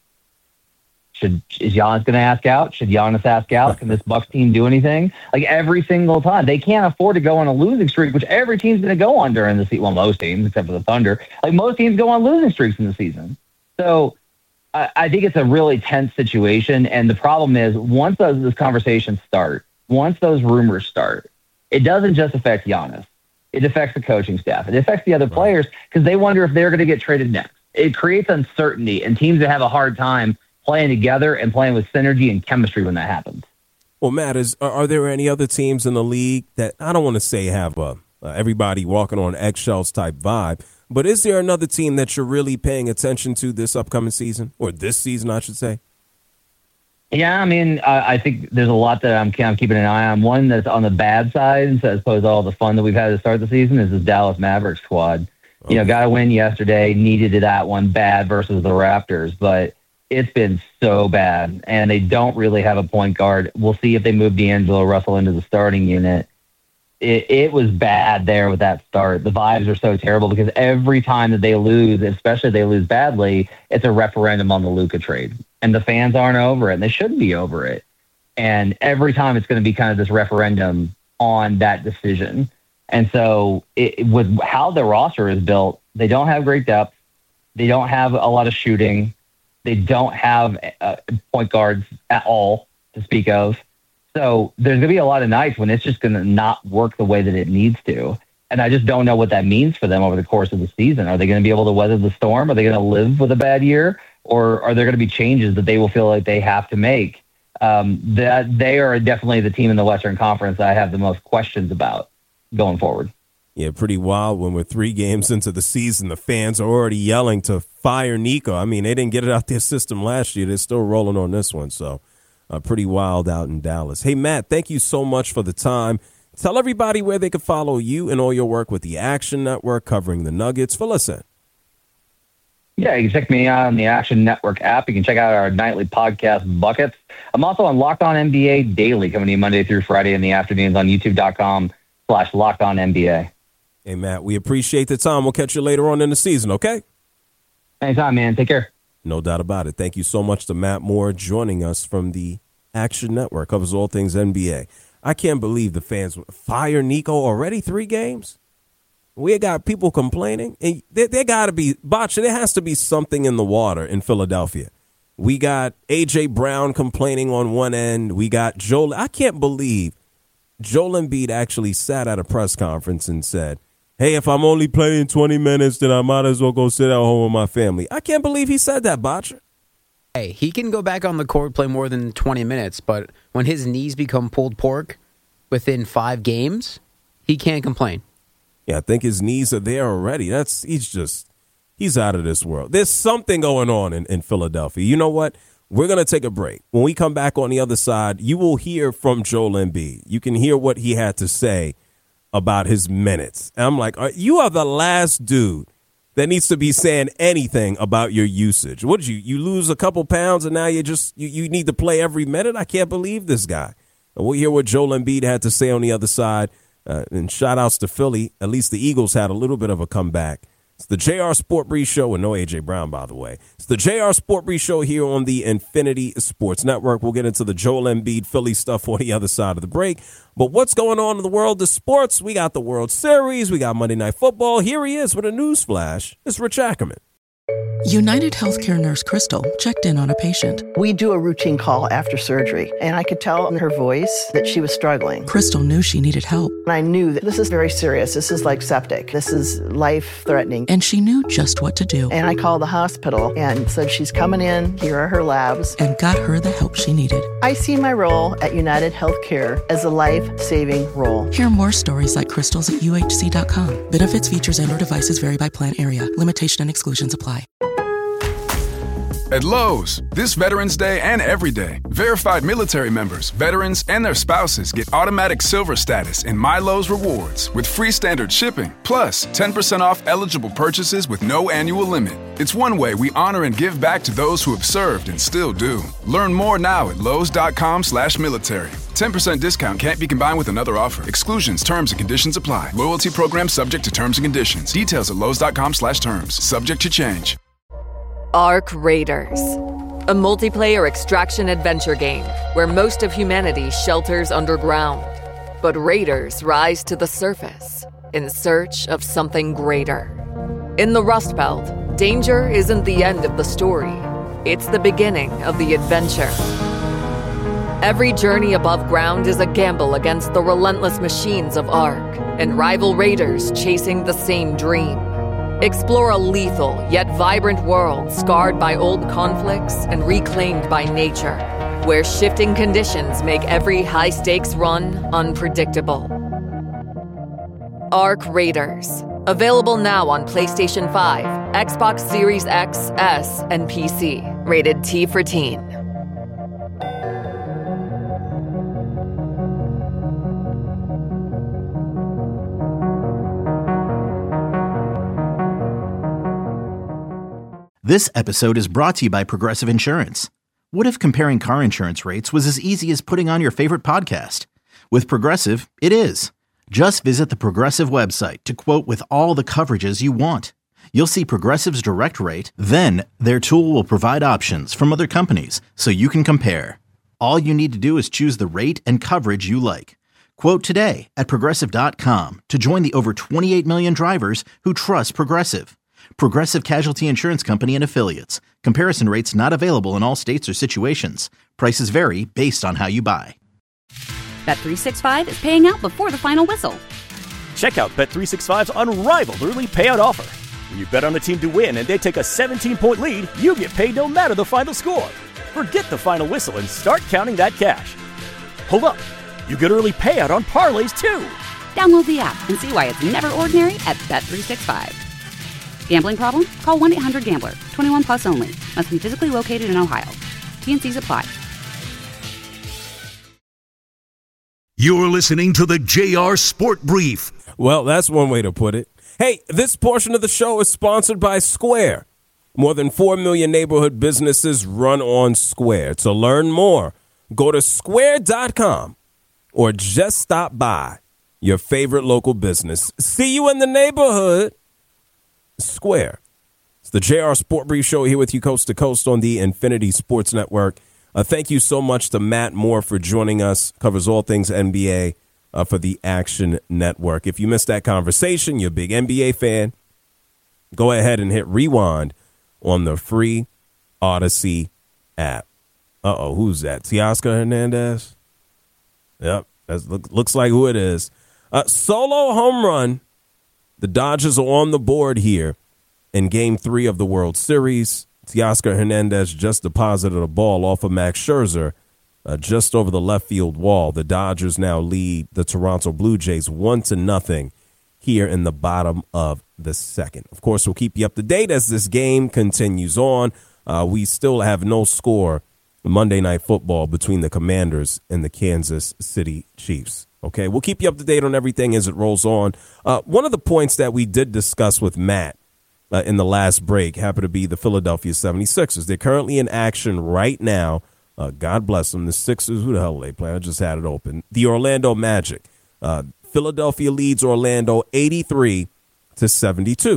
should is Giannis going to ask out? Should Giannis ask out? Can this Bucks team do anything? Like every single time. They can't afford to go on a losing streak, which every team's going to go on during the season. Well, most teams, except for the Thunder. Like most teams go on losing streaks in the season. So I, I think it's a really tense situation. And the problem is once those, those conversations start, once those rumors start, it doesn't just affect Giannis. It affects the coaching staff. It affects the other players because they wonder if they're going to get traded next. It creates uncertainty and teams that have a hard time playing together and playing with synergy and chemistry when that happens. Well, Matt, is, are, are there any other teams in the league that, I don't want to say have a, uh, everybody walking on eggshells type vibe, but is there another team that you're really paying attention to this upcoming season, or this season, I should say? Yeah, I mean, I, I think there's a lot that I'm, I'm keeping an eye on. One that's on the bad side, as opposed to all the fun that we've had to start the season, is the Dallas Mavericks squad. Okay. You know, got to win yesterday, needed that one bad versus the Raptors, but it's been so bad, and they don't really have a point guard. We'll see if they move D'Angelo Russell into the starting unit. It, it was bad there with that start. The vibes are so terrible because every time that they lose, especially if they lose badly, it's a referendum on the Luka trade. And the fans aren't over it, and they shouldn't be over it. And every time it's going to be kind of this referendum on that decision. And so it, with how the roster is built, they don't have great depth. They don't have a lot of shooting. They don't have uh, point guards at all to speak of. So there's going to be a lot of nights when it's just going to not work the way that it needs to. And I just don't know what that means for them over the course of the season. Are they going to be able to weather the storm? Are they going to live with a bad year? Or are there going to be changes that they will feel like they have to make? Um, that they are definitely the team in the Western Conference that I have the most questions about going forward. Yeah, pretty wild when we're three games into the season, the fans are already yelling to fire Nico. I mean, they didn't get it out their system last year. They're still rolling on this one. So uh, pretty wild out in Dallas. Hey, Matt, thank you so much for the time. Tell everybody where they can follow you and all your work with the Action Network covering the Nuggets. Fill us in. Yeah, you can check me out on the Action Network app. You can check out our nightly podcast, Buckets. I'm also on Locked On N B A Daily, coming to you Monday through Friday in the afternoons on youtube.com slash Locked On NBA. Hey, Matt, we appreciate the time. We'll catch you later on in the season, okay? Anytime, man. Take care. No doubt about it. Thank you so much to Matt Moore joining us from the Action Network. Covers all things N B A. I can't believe the fans fire Nico already three games. We got people complaining. And there, there got to be, Botch, there has to be something in the water in Philadelphia. We got A J Brown complaining on one end. We got Joel. I can't believe Joel Embiid actually sat at a press conference and said, hey, if I'm only playing twenty minutes, then I might as well go sit at home with my family. I can't believe he said that, Botcher. Hey, he can go back on the court, play more than twenty minutes, but when his knees become pulled pork within five games, he can't complain. Yeah, I think his knees are there already. That's he's just, he's out of this world. There's something going on in, in Philadelphia. You know what? We're going to take a break. When we come back on the other side, you will hear from Joel Embiid. You can hear what he had to say about his minutes. And I'm like, you are the last dude that needs to be saying anything about your usage. What did you, you lose a couple pounds and now you just, you, you need to play every minute? I can't believe this guy. And we'll hear what Joel Embiid had to say on the other side. Uh, and shout outs to Philly. At least the Eagles had a little bit of a comeback It's the J R Sport Brief Show with no A J Brown, by the way. It's the J R Sport Brief Show here on the Infinity Sports Network. We'll get into the Joel Embiid Philly stuff on the other side of the break. But what's going on in the world of sports? We got the World Series. We got Monday Night Football. Here he is with a news flash. It's Rich Ackerman. United Healthcare nurse Crystal checked in on a patient. We do a routine call after surgery, and I could tell in her voice that she was struggling. Crystal knew she needed help. And I knew that this is very serious. This is like septic. This is life-threatening. And she knew just what to do. And I called the hospital and said, she's coming in. Here are her labs. And got her the help she needed. I see my role at United Healthcare as a life-saving role. Hear more stories like Crystal's at U H C dot com. Benefits, features, and or devices vary by plan area. Limitation and exclusions apply. At Lowe's, this Veterans Day and every day, verified military members, veterans, and their spouses get automatic silver status in My Lowe's Rewards with free standard shipping, plus ten percent off eligible purchases with no annual limit. It's one way we honor and give back to those who have served and still do. Learn more now at lowes.com slash military. ten percent discount can't be combined with another offer. Exclusions, terms, and conditions apply. Loyalty program subject to terms and conditions. Details at lowes.com slash terms. Subject to change. Arc Raiders, a multiplayer extraction adventure game where most of humanity shelters underground. But raiders rise to the surface in search of something greater. In the Rust Belt, danger isn't the end of the story. It's the beginning of the adventure. Every journey above ground is a gamble against the relentless machines of Arc and rival raiders chasing the same dream. Explore a lethal yet vibrant world scarred by old conflicts and reclaimed by nature, where shifting conditions make every high-stakes run unpredictable. Arc Raiders. Available now on PlayStation five, Xbox Series X, S, and P C. Rated T for Teen. This episode is brought to you by Progressive Insurance. What if comparing car insurance rates was as easy as putting on your favorite podcast? With Progressive, it is. Just visit the Progressive website to quote with all the coverages you want. You'll see Progressive's direct rate, then their tool will provide options from other companies so you can compare. All you need to do is choose the rate and coverage you like. Quote today at progressive dot com to join the over twenty-eight million drivers who trust Progressive. Progressive Casualty Insurance Company and Affiliates. Comparison rates not available in all states or situations. Prices vary based on how you buy. Bet three sixty-five is paying out before the final whistle. Check out Bet three sixty-five's unrivaled early payout offer. When you bet on a team to win and they take a seventeen-point lead, you get paid no matter the final score. Forget the final whistle and start counting that cash. Hold up. You get early payout on parlays, too. Download the app and see why it's never ordinary at Bet three sixty-five. Gambling problem? Call one eight hundred gambler. twenty-one plus only. Must be physically located in Ohio. T and C's apply. You're listening to the J R Sport Brief. Well, that's one way to put it. Hey, this portion of the show is sponsored by Square. More than four million neighborhood businesses run on Square. To learn more, go to square dot com or just stop by your favorite local business. See you in the neighborhood. Square. It's the J R Sport Brief Show here with you coast to coast on the Infinity Sports Network. Uh, thank you so much to Matt Moore for joining us. Covers all things N B A uh, for the Action Network. If you missed that conversation, you're a big N B A fan, go ahead and hit rewind on the free Odyssey app. Uh-oh, who's that? Teoscar Hernandez? Yep, that look, looks like who it is. Uh, solo home run. The Dodgers are on the board here in game three of the World Series. Teoscar Hernandez just deposited a ball off of Max Scherzer uh, just over the left field wall. The Dodgers now lead the Toronto Blue Jays one to nothing here in the bottom of the second. Of course, we'll keep you up to date as this game continues on. Uh, we still have no score Monday Night Football between the Commanders and the Kansas City Chiefs. Okay, we'll keep you up to date on everything as it rolls on. Uh, one of the points that we did discuss with Matt uh, in the last break happened to be the Philadelphia seventy-sixers. They're currently in action right now. Uh, God bless them. The Sixers, who the hell are they playing? I just had it open. The Orlando Magic. Uh, Philadelphia leads Orlando eighty-three to seventy-two.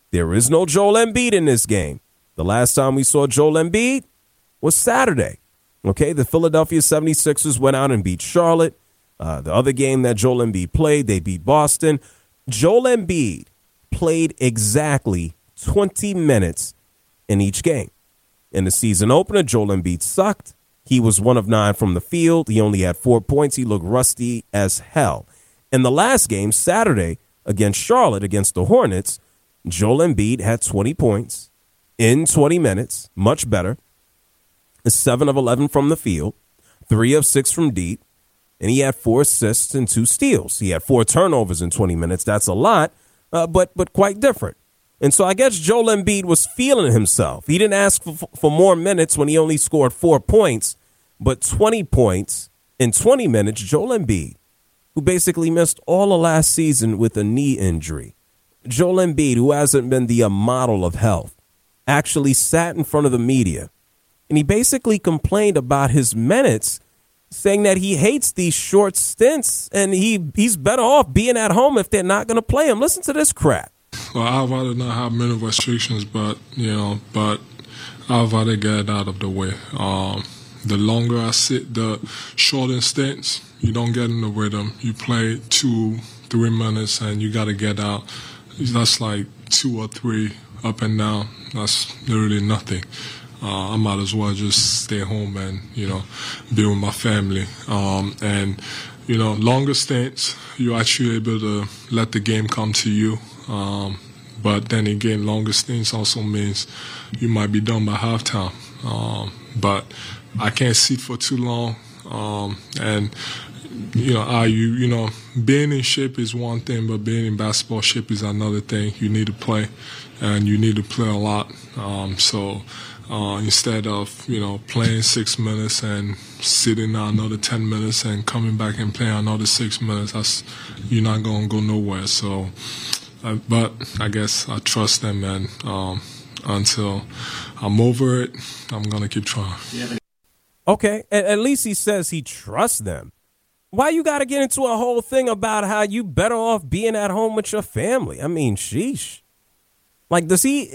There is no Joel Embiid in this game. The last time we saw Joel Embiid was Saturday. Okay, the Philadelphia seventy-sixers went out and beat Charlotte. Uh, the other game that Joel Embiid played, they beat Boston. Joel Embiid played exactly twenty minutes in each game. In the season opener, Joel Embiid sucked. He was one of nine from the field. He only had four points. He looked rusty as hell. In the last game, Saturday, against Charlotte, against the Hornets, Joel Embiid had twenty points in twenty minutes, much better. seven of eleven from the field, three of six from deep, and he had four assists and two steals. He had four turnovers in twenty minutes. That's a lot, uh, but but quite different. And so I guess Joel Embiid was feeling himself. He didn't ask for, for more minutes when he only scored four points, but twenty points in twenty minutes. Joel Embiid, who basically missed all of last season with a knee injury. Joel Embiid, who hasn't been the uh, model of health, actually sat in front of the media, and he basically complained about his minutes, saying that he hates these short stints, and he he's better off being at home if they're not going to play him. Listen to this crap. Well, I'd rather not have minute restrictions, but, you know, but I'd rather get it out of the way. Um, the longer I sit, the shorter stints, you don't get in the rhythm. You play two, three minutes, and you got to get out. That's like two or three up and down. That's literally nothing. Uh, I might as well just stay home and, you know, be with my family. Um, and, you know, longer stints, you're actually able to let the game come to you. Um, but then again, longer stints also means you might be done by halftime. Um, but I can't sit for too long. Um, and, you know, are you, you know, being in shape is one thing, but being in basketball shape is another thing. You need to play, and you need to play a lot. Um, so uh, instead of, you know, playing six minutes and sitting out another ten minutes and coming back and playing another six minutes, that's, you're not going to go nowhere. So, uh, but I guess I trust them, and um, until I'm over it, I'm going to keep trying. Okay, at, at least he says he trusts them. Why you got to get into a whole thing about how you better off being at home with your family? I mean, sheesh. Like, does he,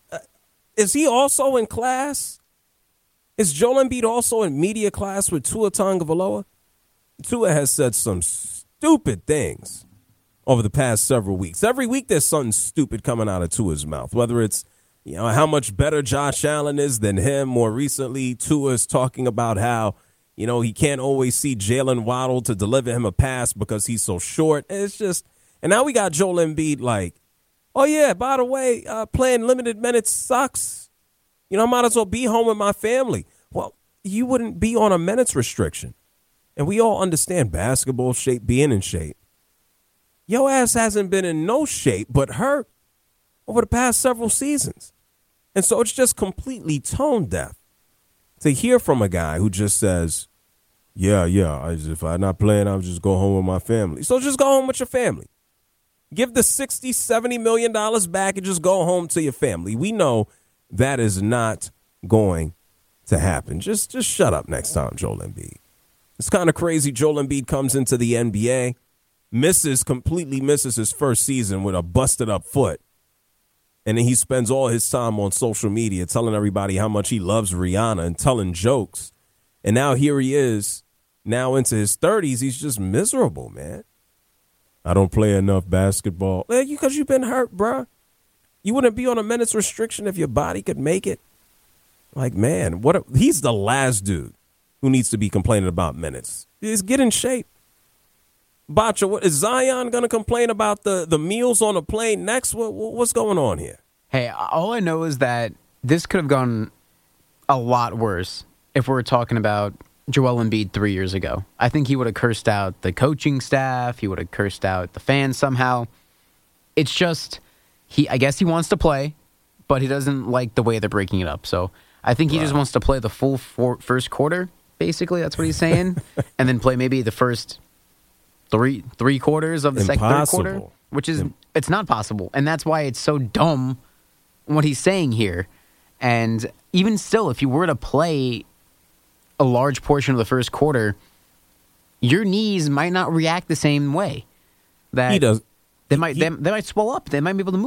is he also in class? Is Joel Embiid also in media class with Tua Tagovailoa? Tua has said some stupid things over the past several weeks. Every week there's something stupid coming out of Tua's mouth, whether it's, you know, how much better Josh Allen is than him. More recently, Tua's talking about how, you know, he can't always see Jalen Waddle to deliver him a pass because he's so short. It's just, and now we got Joel Embiid like, oh, yeah, by the way, uh, playing limited minutes sucks. You know, I might as well be home with my family. Well, you wouldn't be on a minutes restriction. And we all understand basketball shape, being in shape. Your ass hasn't been in no shape but hurt over the past several seasons. And so it's just completely tone deaf to hear from a guy who just says, yeah, yeah, I, if I'm not playing, I'll just go home with my family. So just go home with your family. Give the sixty, seventy million dollars back and just go home to your family. We know that is not going to happen. Just, just shut up next time, Joel Embiid. It's kind of crazy. Joel Embiid comes into the N B A, misses, completely misses his first season with a busted up foot. And then he spends all his time on social media telling everybody how much he loves Rihanna and telling jokes. And now here he is, now into his thirties. He's just miserable, man. I don't play enough basketball. Well, you, because you've been hurt, bruh. You wouldn't be on a minutes restriction if your body could make it. Like, man, what? A, he's the last dude who needs to be complaining about minutes. Just get in shape. Bacha, what, is Zion going to complain about the, the meals on the plane next? What, what's going on here? Hey, all I know is that this could have gone a lot worse if we were talking about Joel Embiid three years ago. I think he would have cursed out the coaching staff. He would have cursed out the fans somehow. It's just, he. I guess he wants to play, but he doesn't like the way they're breaking it up. So I think he wow. just wants to play the full four, first quarter, basically. That's what he's saying. And then play maybe the first three three quarters of the second third quarter, which is, it's not possible. And that's why it's so dumb what he's saying here. And even still, if you were to play a large portion of the first quarter, your knees might not react the same way. That he does. They might he, they, they might swell up. They might be able to move.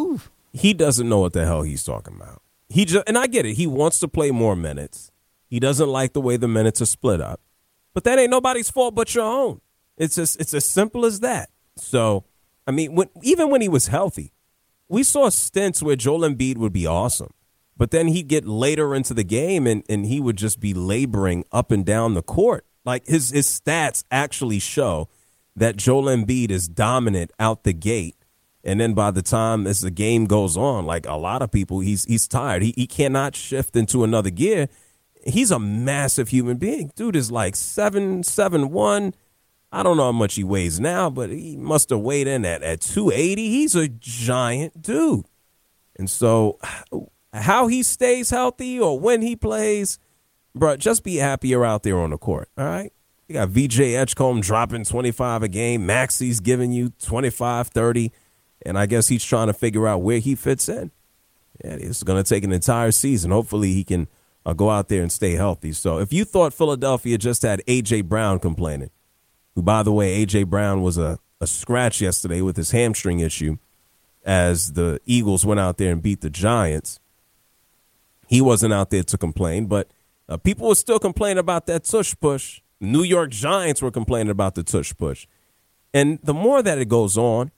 he doesn't know what the hell he's talking about. He just, and I get it. He wants to play more minutes. He doesn't like the way the minutes are split up. But that ain't nobody's fault but your own. It's just, it's as simple as that. So, I mean, when, even when he was healthy, we saw stints where Joel Embiid would be awesome. But then he'd get later into the game and, and he would just be laboring up and down the court. Like his, his stats actually show that Joel Embiid is dominant out the gate. And then by the time as the game goes on, like a lot of people, he's he's tired. He, he cannot shift into another gear. He's a massive human being. Dude is like seven, seven, one. I don't know how much he weighs now, but he must have weighed in at, at two eighty. He's a giant dude. And so how he stays healthy or when he plays, bro, just be happier out there on the court, all right? You got V J Edgecombe dropping twenty-five a game. Maxi's giving you twenty-five, thirty. And I guess he's trying to figure out where he fits in. Yeah, it's going to take an entire season. Hopefully he can uh, go out there and stay healthy. So if you thought Philadelphia just had A J. Brown complaining, who, by the way, A J. Brown was a, a scratch yesterday with his hamstring issue as the Eagles went out there and beat the Giants. He wasn't out there to complain, but uh, people were still complaining about that tush push. New York Giants were complaining about the tush push. And the more that it goes on,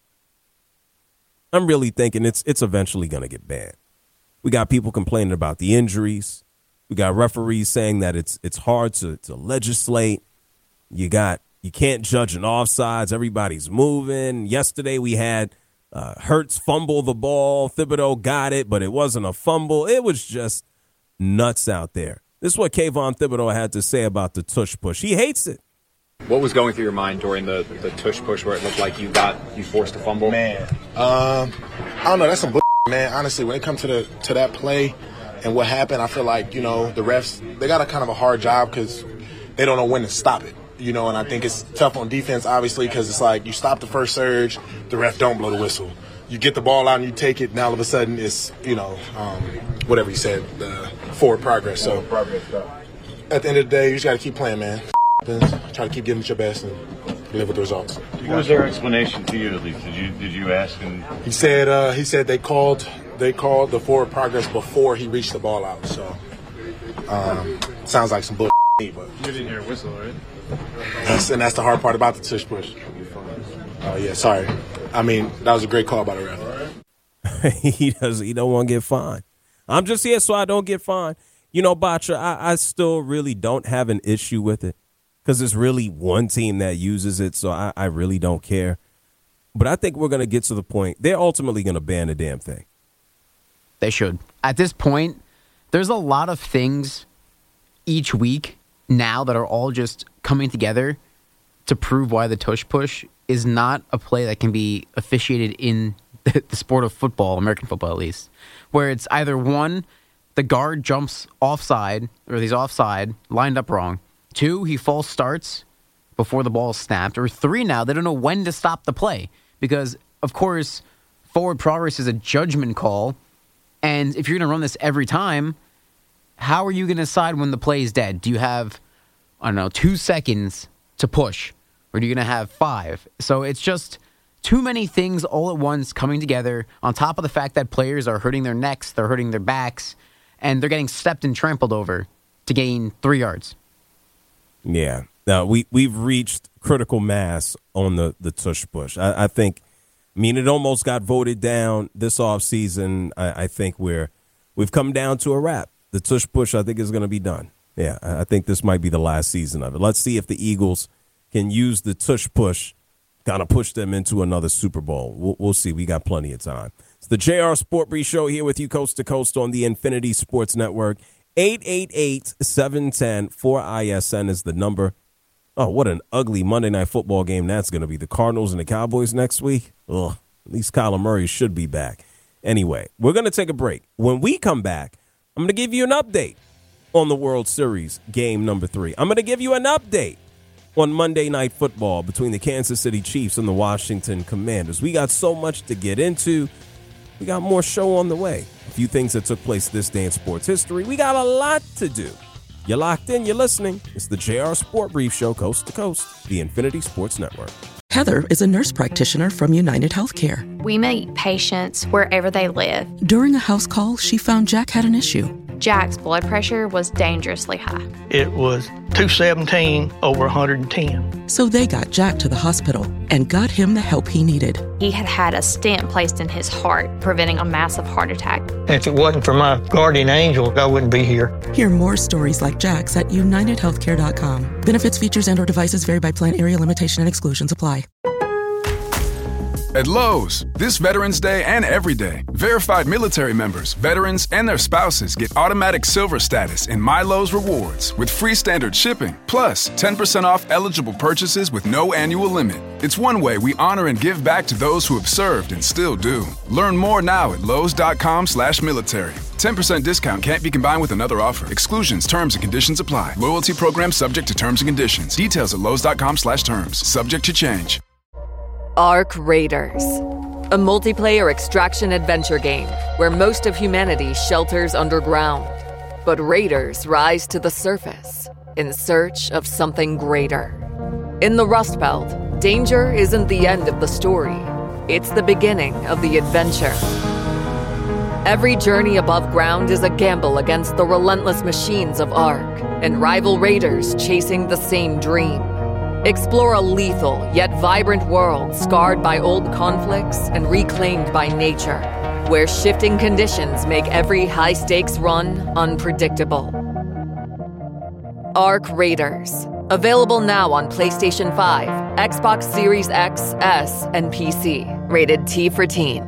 I'm really thinking it's it's eventually going to get banned. We got people complaining about the injuries. We got referees saying that it's it's hard to, to legislate. You got you can't judge an offsides. Everybody's moving. Yesterday we had uh, Hurts fumble the ball. Thibodeau got it, but it wasn't a fumble. It was just nuts out there. This is what Kayvon Thibodeau had to say about the tush push. He hates it. What was going through your mind during the, the tush push where it looked like you got you forced a fumble? Man, um, I don't know. That's some bull, man. Honestly, when it comes to the to that play and what happened, I feel like, you know, the refs, they got a kind of a hard job because they don't know when to stop it. You know, and I think it's tough on defense, obviously, because it's like you stop the first surge, the ref don't blow the whistle. You get the ball out and you take it, now all of a sudden it's, you know, um, whatever you said, the forward progress. So at the end of the day, you just got to keep playing, man. Try to keep giving it your best and live with the results. What was their explanation to you, at least? Did you did you ask him? He said uh, he said they called they called the forward progress before he reached the ball out. So um, sounds like some bull. But you didn't hear a whistle, right? That's, and that's the hard part about the tush push. Oh yeah, sorry. I mean, that was a great call by the ref. he does. He don't want to get fined. I'm just here so I don't get fined. You know, Batra, I, I still really don't have an issue with it. Because it's really one team that uses it, so I, I really don't care. But I think we're going to get to the point. They're ultimately going to ban the damn thing. They should. At this point, there's a lot of things each week now that are all just coming together to prove why the tush push is not a play that can be officiated in the, the sport of football, American football at least, where it's either one, the guard jumps offside, or he's offside, lined up wrong. Two, he false starts before the ball is snapped. Or three, now, they don't know when to stop the play. Because, of course, forward progress is a judgment call. And if you're going to run this every time, how are you going to decide when the play is dead? Do you have, I don't know, two seconds to push? Or are you going to have five? So it's just too many things all at once coming together, on top of the fact that players are hurting their necks, they're hurting their backs, and they're getting stepped and trampled over to gain three yards. Yeah. Now, we, we've reached critical mass on the, the tush push. I, I think, I mean, it almost got voted down this offseason. I, I think we're, we've come down to a wrap. The tush push, I think, is going to be done. Yeah, I think this might be the last season of it. Let's see if the Eagles can use the tush push, kind of push them into another Super Bowl. We'll, we'll see. We got plenty of time. It's the J R Sport Brief Show here with you coast to coast on the Infinity Sports Network. eight eight eight, seven one zero, four I S N is the number. Oh, what an ugly Monday Night Football game that's going to be. The Cardinals and the Cowboys next week. Ugh, at least Kyler Murray should be back. Anyway, we're going to take a break. When we come back, I'm going to give you an update on the World Series game number three. I'm going to give you an update on Monday Night Football between the Kansas City Chiefs and the Washington Commanders. We got so much to get into. We got more show on the way. A few things that took place this day in sports history. We got a lot to do. You're locked in. You're listening. It's the J R Sport Brief Show, coast to coast, the Infinity Sports Network. Heather is a nurse practitioner from United Healthcare. We meet patients wherever they live. During a house call, she found Jack had an issue. Jack's blood pressure was dangerously high. It was two seventeen over one hundred ten. So they got Jack to the hospital and got him the help he needed. He had had a stent placed in his heart, preventing a massive heart attack. If it wasn't for my guardian angel, I wouldn't be here. Hear more stories like Jack's at united healthcare dot com. Benefits, features, and or devices vary by plan, area, limitation, and exclusions apply. At Lowe's, this Veterans Day and every day, verified military members, veterans, and their spouses get automatic silver status in My Lowe's Rewards with free standard shipping, plus ten percent off eligible purchases with no annual limit. It's one way we honor and give back to those who have served and still do. Learn more now at lowes.com slash military. ten percent discount can't be combined with another offer. Exclusions, terms, and conditions apply. Loyalty program subject to terms and conditions. Details at lowes.com slash terms. Subject to change. Ark Raiders, a multiplayer extraction adventure game where most of humanity shelters underground. But raiders rise to the surface in search of something greater. In the Rust Belt, danger isn't the end of the story. It's the beginning of the adventure. Every journey above ground is a gamble against the relentless machines of Ark and rival raiders chasing the same dream. Explore a lethal yet vibrant world scarred by old conflicts and reclaimed by nature, where shifting conditions make every high-stakes run unpredictable. Ark Raiders. Available now on PlayStation five, Xbox Series X, S, and P C. Rated T for Teen.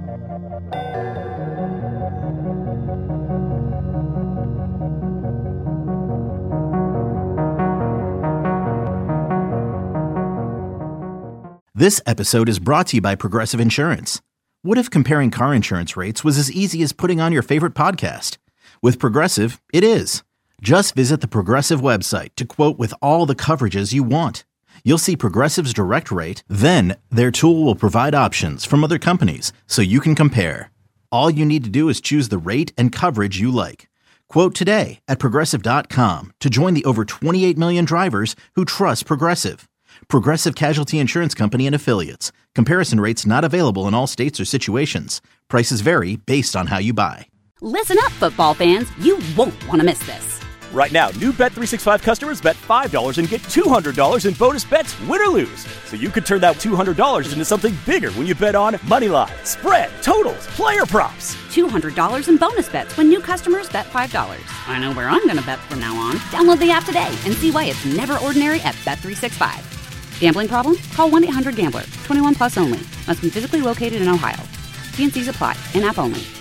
This episode is brought to you by Progressive Insurance. What if comparing car insurance rates was as easy as putting on your favorite podcast? With Progressive, it is. Just visit the Progressive website to quote with all the coverages you want. You'll see Progressive's direct rate, then their tool will provide options from other companies so you can compare. All you need to do is choose the rate and coverage you like. Quote today at progressive dot com to join the over twenty-eight million drivers who trust Progressive. Progressive Casualty Insurance Company and Affiliates. Comparison rates not available in all states or situations. Prices vary based on how you buy. Listen up, football fans. You won't want to miss this. Right now, new Bet three sixty-five customers bet five dollars and get two hundred dollars in bonus bets, win or lose. So you could turn that two hundred dollars into something bigger when you bet on moneyline, spread, totals, player props. two hundred dollars in bonus bets when new customers bet five dollars. I know where I'm going to bet from now on. Download the app today and see why it's never ordinary at Bet three sixty-five. Gambling problem? Call one eight hundred gambler. twenty-one plus only. Must be physically located in Ohio. T and C's apply. In-app only.